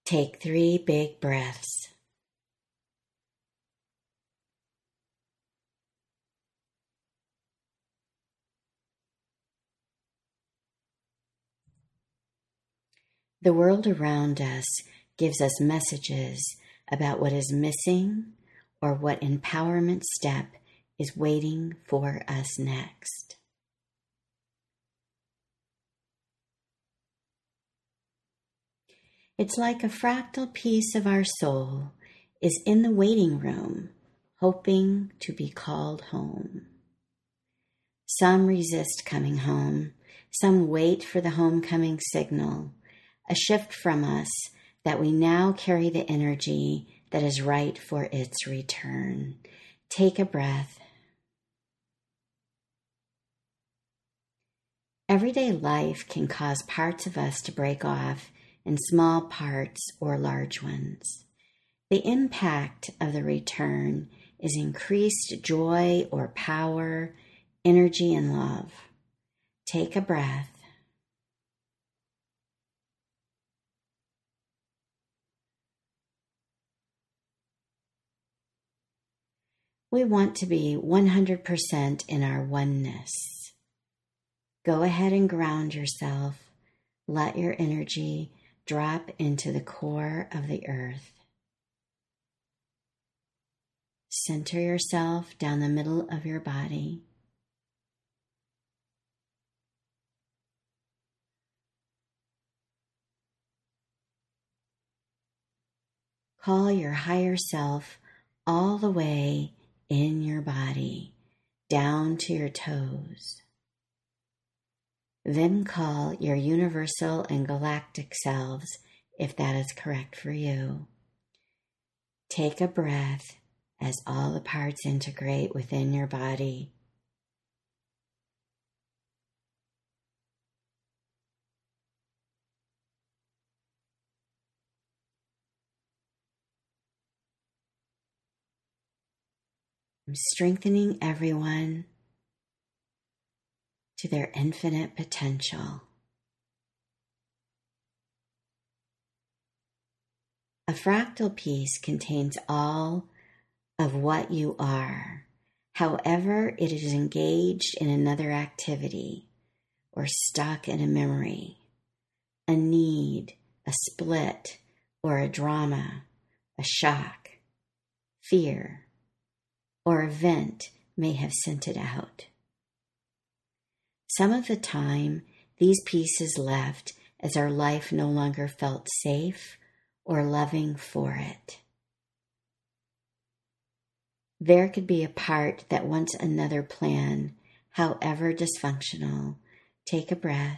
Take 3 big breaths. The world around us gives us messages about what is missing or what empowerment step is waiting for us next. It's like a fractal piece of our soul is in the waiting room, hoping to be called home. Some resist coming home, some wait for the homecoming signal, a shift from us that we now carry the energy that is right for its return. Take a breath. Everyday life can cause parts of us to break off in small parts or large ones. The impact of the return is increased joy or power, energy, and love. Take a breath. We want to be 100% in our oneness. Go ahead and ground yourself. Let your energy drop into the core of the earth. Center yourself down the middle of your body. Call your higher self all the way in your body, down to your toes. Then call your universal and galactic selves, if that is correct for you. Take a breath as all the parts integrate within your body. I'm strengthening everyone to their infinite potential. A fractal piece contains all of what you are. However, it is engaged in another activity or stuck in a memory, a need, a split, or a drama, a shock, fear, or event may have sent it out. Some of the time, these pieces left as our life no longer felt safe or loving for it. There could be a part that wants another plan, however dysfunctional. Take a breath.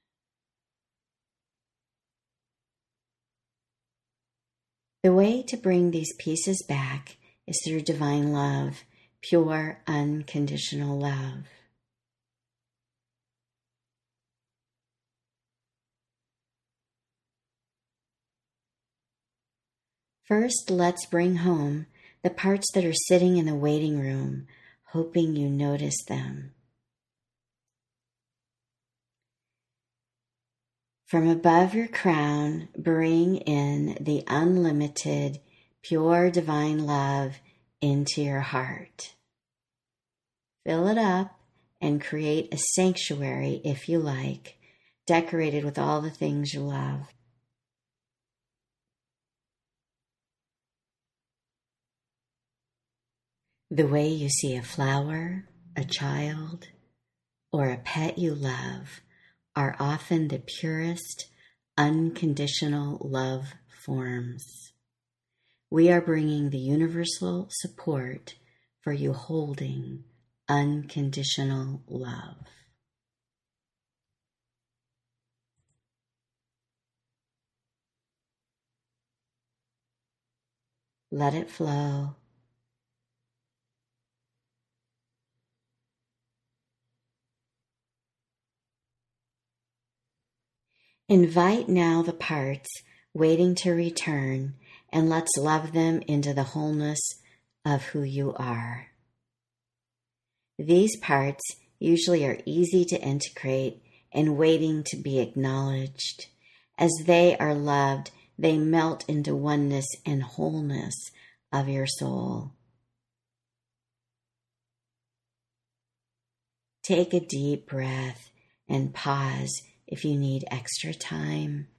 The way to bring these pieces back is through divine love, pure, unconditional love. First, let's bring home the parts that are sitting in the waiting room, hoping you notice them. From above your crown, bring in the unlimited, pure divine love into your heart. Fill it up and create a sanctuary, if you like, decorated with all the things you love. The way you see a flower, a child, or a pet you love are often the purest, unconditional love forms. We are bringing the universal support for you holding unconditional love. Let it flow. Invite now the parts waiting to return, and let's love them into the wholeness of who you are. These parts usually are easy to integrate and waiting to be acknowledged. As they are loved, they melt into oneness and wholeness of your soul. Take a deep breath and pause if you need extra time.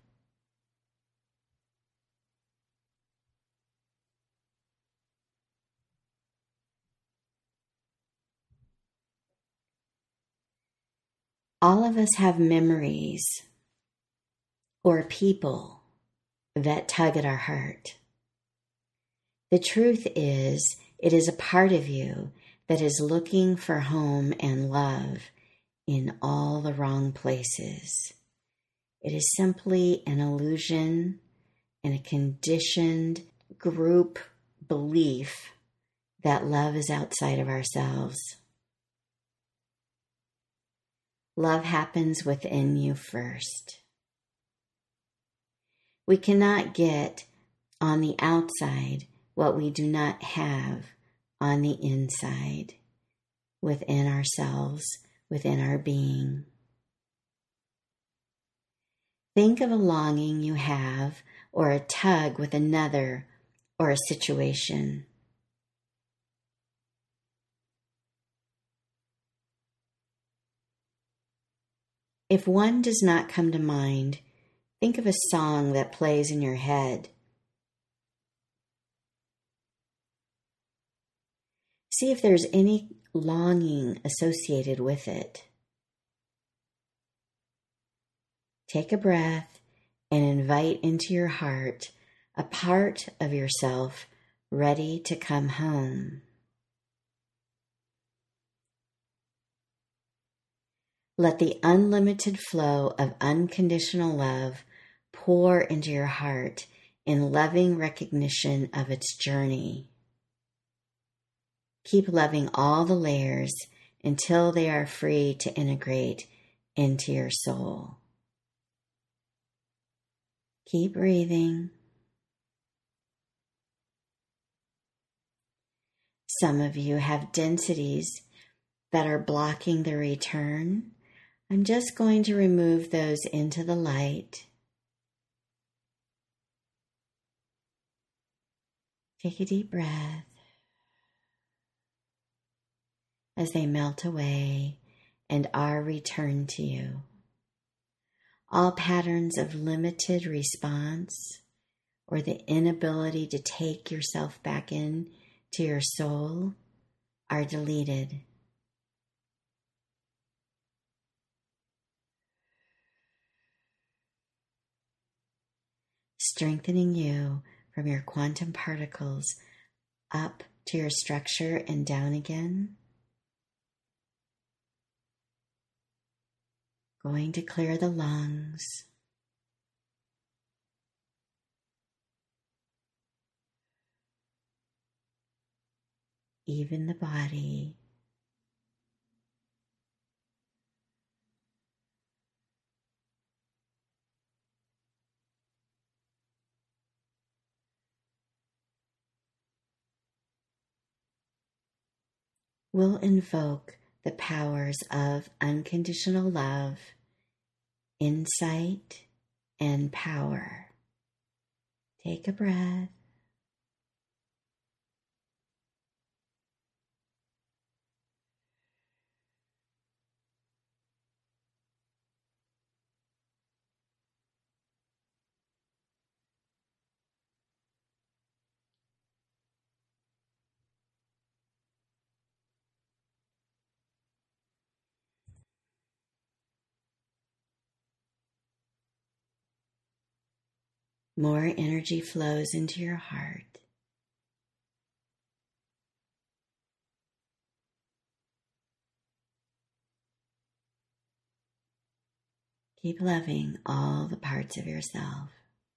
All of us have memories or people that tug at our heart. The truth is, it is a part of you that is looking for home and love in all the wrong places. It is simply an illusion and a conditioned group belief that love is outside of ourselves. Love happens within you first. We cannot get on the outside what we do not have on the inside, within ourselves, within our being. Think of a longing you have, or a tug with another, or a situation. If one does not come to mind, think of a song that plays in your head. See if there's any longing associated with it. Take a breath and invite into your heart a part of yourself ready to come home. Let the unlimited flow of unconditional love pour into your heart in loving recognition of its journey. Keep loving all the layers until they are free to integrate into your soul. Keep breathing. Some of you have densities that are blocking the return. I'm just going to remove those into the light. Take a deep breath as they melt away and are returned to you. All patterns of limited response or the inability to take yourself back in to your soul are deleted. Strengthening you from your quantum particles up to your structure and down again. Going to clear the lungs. Even the body. We'll invoke the powers of unconditional love, insight, and power. Take a breath. More energy flows into your heart. Keep loving all the parts of yourself.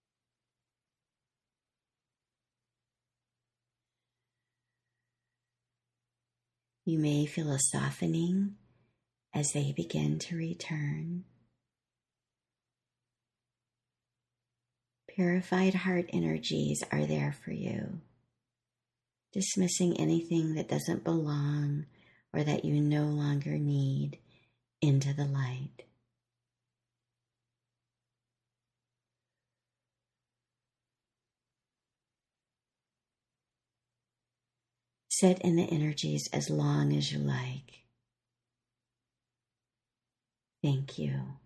You may feel a softening as they begin to return. Purified heart energies are there for you, dismissing anything that doesn't belong or that you no longer need into the light. Sit in the energies as long as you like. Thank you.